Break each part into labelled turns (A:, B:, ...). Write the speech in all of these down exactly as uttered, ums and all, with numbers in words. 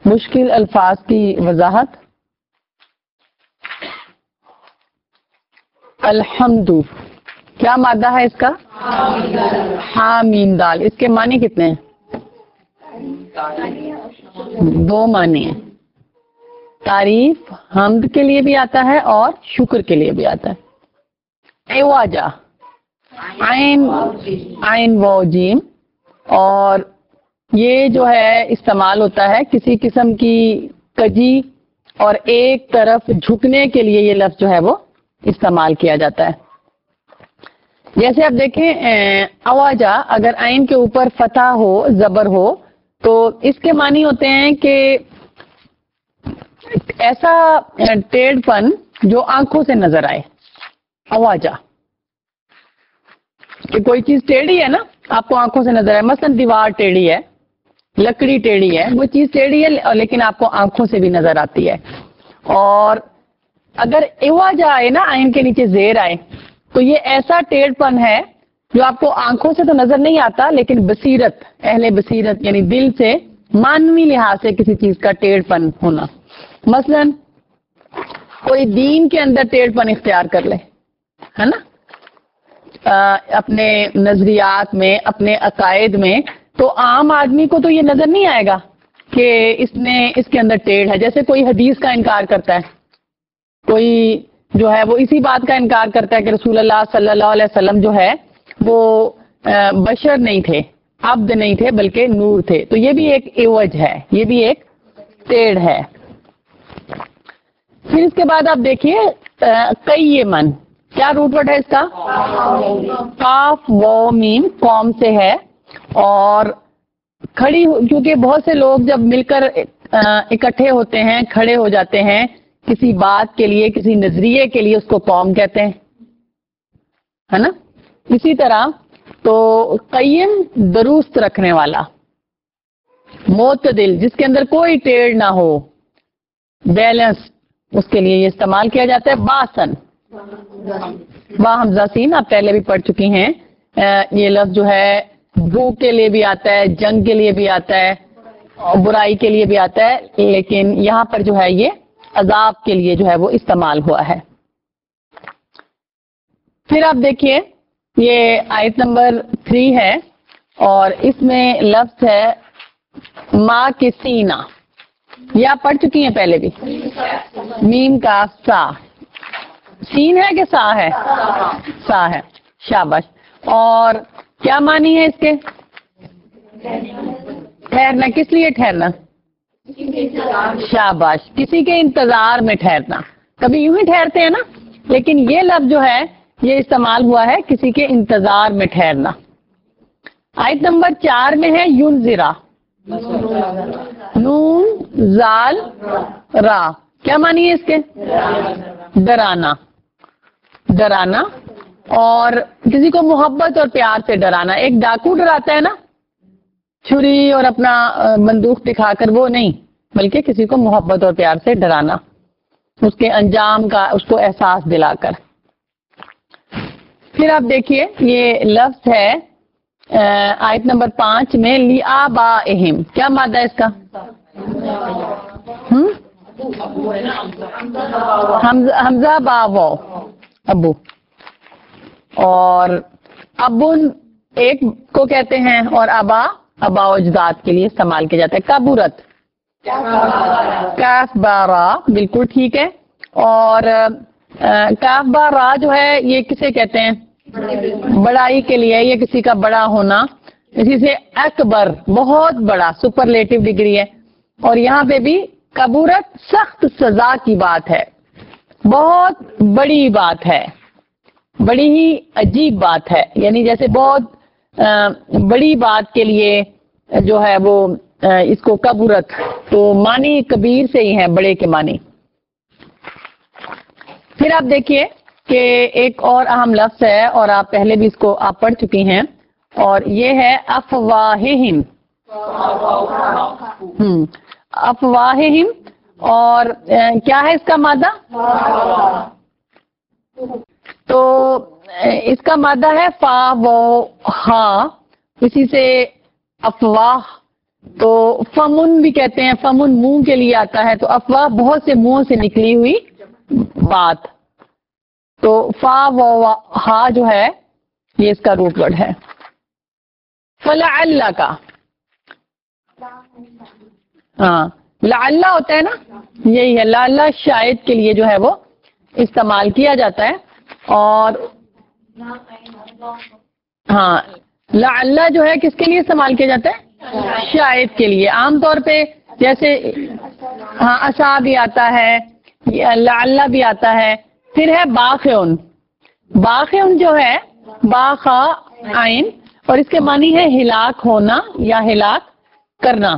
A: مشکل الفاظ کی وضاحت. الحمد کیا مادہ ہے اس کا؟ ہاں میم دال. اس کے معنی کتنے ہیں؟ دو معنی ہیں. تعریف حمد کے لیے بھی آتا ہے اور شکر کے لیے بھی آتا ہے. ایواجا عین عین و جیم، اور یہ جو ہے استعمال ہوتا ہے کسی قسم کی کجی اور ایک طرف جھکنے کے لیے. یہ لفظ جو ہے وہ استعمال کیا جاتا ہے. جیسے آپ دیکھیں اواجا اگر عین کے اوپر فتح ہو زبر ہو تو اس کے معنی ہوتے ہیں کہ ایسا ٹیڑھ پن جو آنکھوں سے نظر آئے. اواجا کہ کوئی چیز ٹیڑھی ہے نا، آپ کو آنکھوں سے نظر آئے. مثلا دیوار ٹیڑھی ہے، لکڑی ٹیڑھی ہے، وہ چیز ٹیڑھی ہے لیکن آپ کو آنکھوں سے بھی نظر آتی ہے. اور اگر ایواجا آئے نا، عین کے نیچے زیر آئے، تو یہ ایسا ٹیڑھ پن ہے جو آپ کو آنکھوں سے تو نظر نہیں آتا لیکن بصیرت، اہل بصیرت یعنی دل سے، مانوی لحاظ سے کسی چیز کا ٹیڑھ پن ہونا. مثلا کوئی دین کے اندر ٹیڑھ پن اختیار کر لے، ہے نا، اپنے نظریات میں، اپنے عقائد میں، تو عام آدمی کو تو یہ نظر نہیں آئے گا کہ اس نے اس کے اندر ٹیڑھ ہے. جیسے کوئی حدیث کا انکار کرتا ہے، کوئی جو ہے وہ اسی بات کا انکار کرتا ہے کہ رسول اللہ صلی اللہ علیہ وسلم جو ہے وہ بشر نہیں تھے، عبد نہیں تھے بلکہ نور تھے. تو یہ بھی ایک عوج ہے، یہ بھی ایک ٹیڑھ ہے. پھر اس کے بعد آپ دیکھیے قیمن، کیا روٹ ورڈ ہے اس کا؟ قاف و میم، قوم سے ہے. اور کھڑی، کیونکہ بہت سے لوگ جب مل کر اکٹھے ہوتے ہیں، کھڑے ہو جاتے ہیں کسی بات کے لیے، کسی نظریے کے لیے، اس کو قوم کہتے ہیں، ہے نا. اسی طرح تو قیم درست رکھنے والا، معتدل، جس کے اندر کوئی ٹیڑھ نہ ہو، بیلنس، اس کے لیے یہ استعمال کیا جاتا ہے. باسن، با حمزہ سین، آپ پہلے بھی پڑھ چکی ہیں. یہ لفظ جو ہے بھوک کے لیے بھی آتا ہے، جنگ کے لیے بھی آتا ہے، اور برائی کے لیے بھی آتا ہے، لیکن یہاں پر جو ہے یہ عذاب کے لیے جو ہے وہ استعمال ہوا ہے. پھر آپ دیکھیے یہ آیت نمبر تھری ہے اور اس میں لفظ ہے ماں کے سینہ. یہ آپ پڑھ چکی ہیں پہلے بھی. میم کا سا، سین ہے کہ سا ہے؟ سا ہے. شاباش. اور کیا معنی ہے اس کے؟ ٹھہرنا. کس لیے ٹھہرنا؟ شاباش، کسی کے انتظار میں ٹھہرنا. کبھی یوں ہی ٹھہرتے ہیں نا، لیکن یہ لفظ جو ہے یہ استعمال ہوا ہے کسی کے انتظار میں ٹھہرنا. آیت نمبر چار میں ہے ینذرا، نون زال را، کیا معنی ہے اس کے؟ ڈرانا. ڈرانا اور کسی کو محبت اور پیار سے ڈرانا. ایک ڈاکو ڈراتا ہے نا چھری اور اپنا بندوق دکھا کر، وہ نہیں، بلکہ کسی کو محبت اور پیار سے ڈرانا، اس کے انجام کا اس کو احساس دلا کر. پھر آپ دیکھیے یہ لفظ ہے آیت نمبر پانچ میں لِآبَائِہِم، کیا مادہ ہے اس کا؟ حمزہ با و، ابو. اور ابن ایک کو کہتے ہیں اور ابا ابا اجداد کے لیے استعمال کیا جاتا ہے. کبورت، کاف بارا، بالکل ٹھیک ہے. اور کاف بارا جو ہے یہ کسے کہتے ہیں؟ بڑائی کے لیے، یہ کسی کا بڑا ہونا. اسی سے اکبر، بہت بڑا، سپرلیٹو ڈگری ہے. اور یہاں پہ بھی کبورت سخت سزا کی بات ہے، بہت بڑی بات ہے، بڑی ہی عجیب بات ہے. یعنی جیسے بہت بڑی بات کے لیے جو ہے وہ اس کو کبورت، تو معنی کبیر سے ہی ہے، بڑے کے معنی. پھر آپ دیکھیے کہ ایک اور اہم لفظ ہے اور آپ پہلے بھی اس کو آپ پڑھ چکی ہیں، اور یہ ہے افواہہم. ہم افواہہم. اور کیا ہے اس کا مادہ؟ تو اس کا مادہ ہے فا و ہا. اسی سے افواہ تو فمن بھی کہتے ہیں، فمن منہ کے لیے آتا ہے، تو افواہ بہت سے منہوں سے نکلی ہوئی بات. تو فا و ہا جو ہے یہ اس کا روٹ ورڈ ہے. فلعل کا، ہاں لعل ہوتا ہے نا، یہی ہے لعل، شاید کے لیے جو ہے وہ استعمال کیا جاتا ہے. اور ہاں لعل جو ہے کس کے لیے استعمال کیا جاتا ہے؟ شاید کے لیے. عام طور پہ جیسے ہاں عسا بھی آتا ہے، لعل بھی آتا ہے. پھر ہے باخن. باخن جو ہے باخا عین، اور اس کے معنی ہے ہلاک ہونا یا ہلاک کرنا.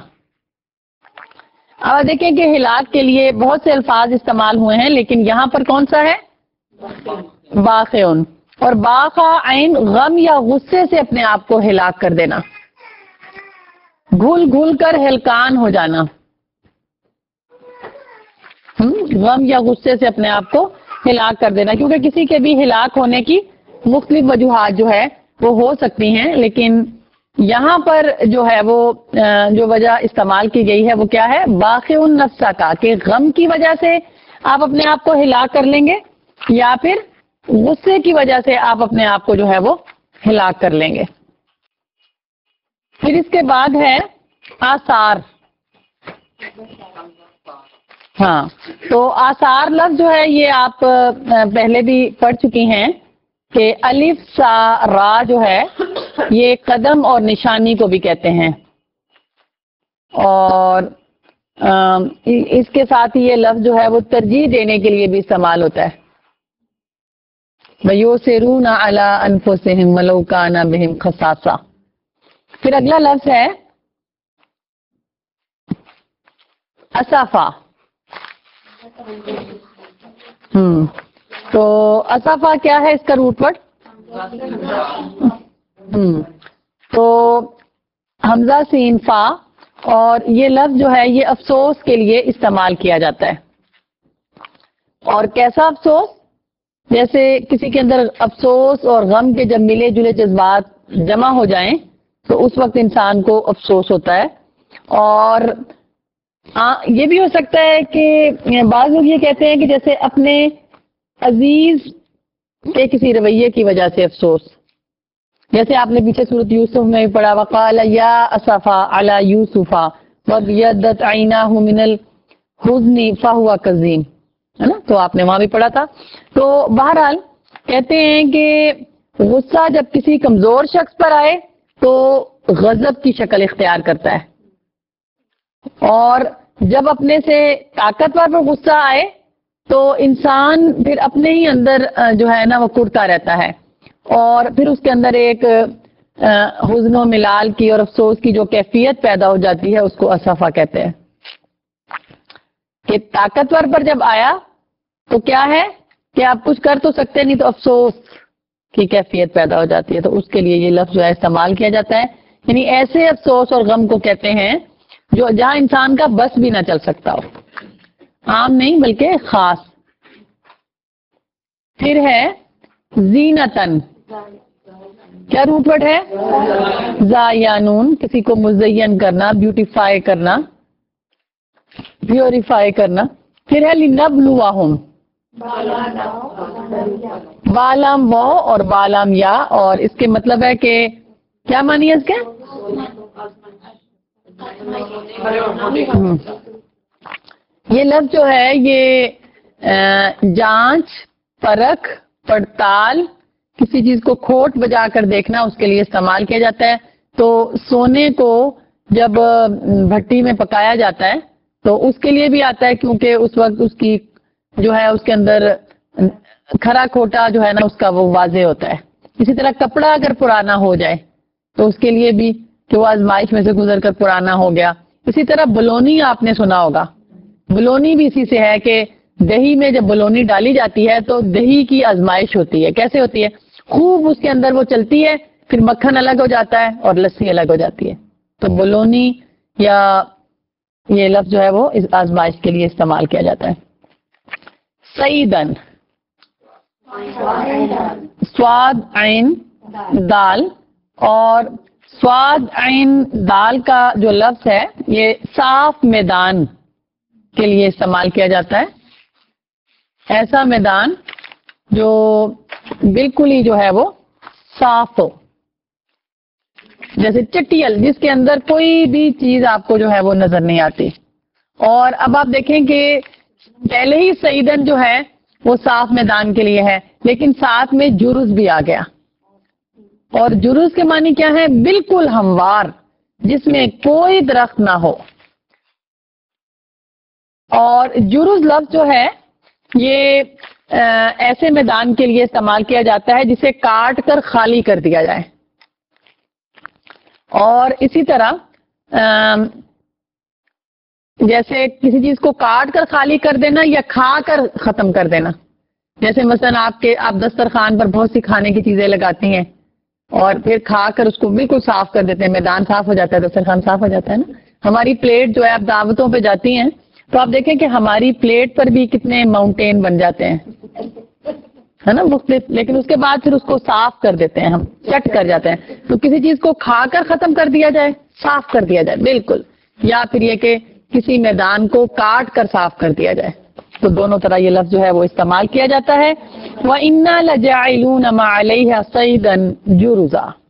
A: اب دیکھیں کہ ہلاک کے لیے بہت سے الفاظ استعمال ہوئے ہیں، لیکن یہاں پر کون سا ہے؟ باخن. اور باخا عین غم یا غصے سے اپنے آپ کو ہلاک کر دینا، گھل گھل کر ہلکان ہو جانا. غم یا غصے سے اپنے آپ کو ہلاک کر دینا، کیونکہ کسی کے بھی ہلاک ہونے کی مختلف وجوہات جو ہے وہ ہو سکتی ہیں، لیکن یہاں پر جو ہے وہ جو وجہ استعمال کی گئی ہے وہ کیا ہے؟ باخع النفس کا، کہ غم کی وجہ سے آپ اپنے آپ کو ہلاک کر لیں گے، یا پھر غصے کی وجہ سے آپ اپنے آپ کو جو ہے وہ ہلاک کر لیں گے. پھر اس کے بعد ہے آثار. ہاں تو آثار لفظ جو ہے یہ آپ پہلے بھی پڑھ چکی ہیں کہ الف سا را جو ہے یہ قدم اور نشانی کو بھی کہتے ہیں، اور اس کے ساتھ ہی یہ لفظ جو ہے وہ ترجیح دینے کے لیے بھی استعمال ہوتا ہے. وَيُؤْثِرُونَ عَلَىٰ أَنفُسِهِمْ وَلَوْ كَانَ بِهِمْ خَصَاصَةٌ. پھر اگلا لفظ ہے اسافا. ہم تو اسافا کیا ہے؟ اس کا روٹ ورڈ ہم تو حمزہ سین فا، اور یہ لفظ جو ہے یہ افسوس کے لیے استعمال کیا جاتا ہے. اور کیسا افسوس؟ جیسے کسی کے اندر افسوس اور غم کے جب ملے جلے جذبات جمع ہو جائیں تو اس وقت انسان کو افسوس ہوتا ہے. اور یہ بھی ہو سکتا ہے کہ بعض لوگ یہ کہتے ہیں کہ جیسے اپنے عزیز کے کسی رویے کی وجہ سے افسوس، جیسے آپ نے پیچھے سورۃ یوسف میں پڑھا وقال یا اسفا علی یوسف وابیضت عیناہ من الحزن فہو کظیم، ہے نا، تو آپ نے وہاں بھی پڑھا تھا. تو بہرحال کہتے ہیں کہ غصہ جب کسی کمزور شخص پر آئے تو غضب کی شکل اختیار کرتا ہے، اور جب اپنے سے طاقتور پر غصہ آئے تو انسان پھر اپنے ہی اندر جو ہے نا وہ کرتا رہتا ہے، اور پھر اس کے اندر ایک حزن و ملال کی اور افسوس کی جو کیفیت پیدا ہو جاتی ہے اس کو اسفا کہتے ہیں. کہ طاقتور پر جب آیا تو کیا ہے کہ آپ کچھ کر تو سکتے نہیں، تو افسوس کی کیفیت پیدا ہو جاتی ہے، تو اس کے لیے یہ لفظ جو ہے استعمال کیا جاتا ہے. یعنی ایسے افسوس اور غم کو کہتے ہیں جو جہاں انسان کا بس بھی نہ چل سکتا ہو، عام نہیں بلکہ خاص. پھر ہے زینتن. کیا روٹ ورڈ ہے؟ زایانون، کسی کو مزین کرنا، بیوٹیفائی کرنا، پیوریفائی کرنا. پھر ہے لنبلوہم. بالام وہ اور بالام یا، اور اس کے مطلب ہے کہ کیا معنی ہے اس کے؟ یہ لفظ جو ہے یہ جانچ، پرکھ، پڑتال، کسی چیز کو کھوٹ بجا کر دیکھنا، اس کے لیے استعمال کیا جاتا ہے. تو سونے کو جب بھٹی میں پکایا جاتا ہے تو اس کے لیے بھی آتا ہے، کیونکہ اس وقت اس کی جو ہے اس کے اندر کھرا کھوٹا جو ہے نا اس کا وہ واضح ہوتا ہے. اسی طرح کپڑا اگر پرانا ہو جائے تو اس کے لیے بھی کہ وہ آزمائش میں سے گزر کر پرانا ہو گیا. اسی طرح بلونی آپ نے سنا ہوگا، بلونی بھی اسی سے ہے کہ دہی میں جب بلونی ڈالی جاتی ہے تو دہی کی آزمائش ہوتی ہے. کیسے ہوتی ہے؟ خوب اس کے اندر وہ چلتی ہے، پھر مکھن الگ ہو جاتا ہے اور لسی الگ ہو جاتی ہے. تو بلونی یا یہ لفظ جو ہے وہ اس آزمائش کے لیے استعمال کیا جاتا ہے. سعیدن، سواد عین دال، اور स्वाद आइन दाल का जो लफ्ज है ये साफ मैदान के लिए इस्तेमाल किया जाता है, ऐसा मैदान जो बिल्कुल ही जो है वो साफ हो, जैसे चटियल जिसके अंदर कोई भी चीज आपको जो है वो नजर नहीं आती। और अब आप देखें कि पहले ही सईदन जो है वो साफ मैदान के लिए है, लेकिन साथ में जुरुज भी आ गया। और जुरुज के मानी क्या है? बिल्कुल हमवार, जिसमें कोई दरख्त ना हो। और जुरुज लफ्ज जो है ये आ, ऐसे मैदान के लिए इस्तेमाल किया जाता है जिसे काट कर खाली कर दिया जाए। और इसी तरह आ, जैसे किसी चीज को काट कर खाली कर देना या खा कर खत्म कर देना। जैसे मसलन आपके आप दस्तरखान पर बहुत सी खाने की चीजें लगाती हैं और फिर खा कर उसको बिल्कुल साफ कर देते हैं, मैदान साफ हो जाता है, दस्तरखान साफ हो जाता है ना। हमारी प्लेट जो है आप दावतों पे जाती हैं तो आप देखें कि हमारी प्लेट पर भी कितने माउंटेन बन जाते हैं, है ना, मुख्तलिफ, लेकिन उसके बाद फिर उसको साफ कर देते हैं, हम चट कर जाते हैं। तो किसी चीज को खाकर खत्म कर दिया जाए, साफ कर दिया जाए बिल्कुल, या फिर ये कि किसी मैदान को काट कर साफ कर दिया जाए। तो दोनों तरह ये लफ्ज जो है वो इस्तेमाल किया जाता है। व इन्ना लजाइलून मा अलैहा सईदन जुरुजा।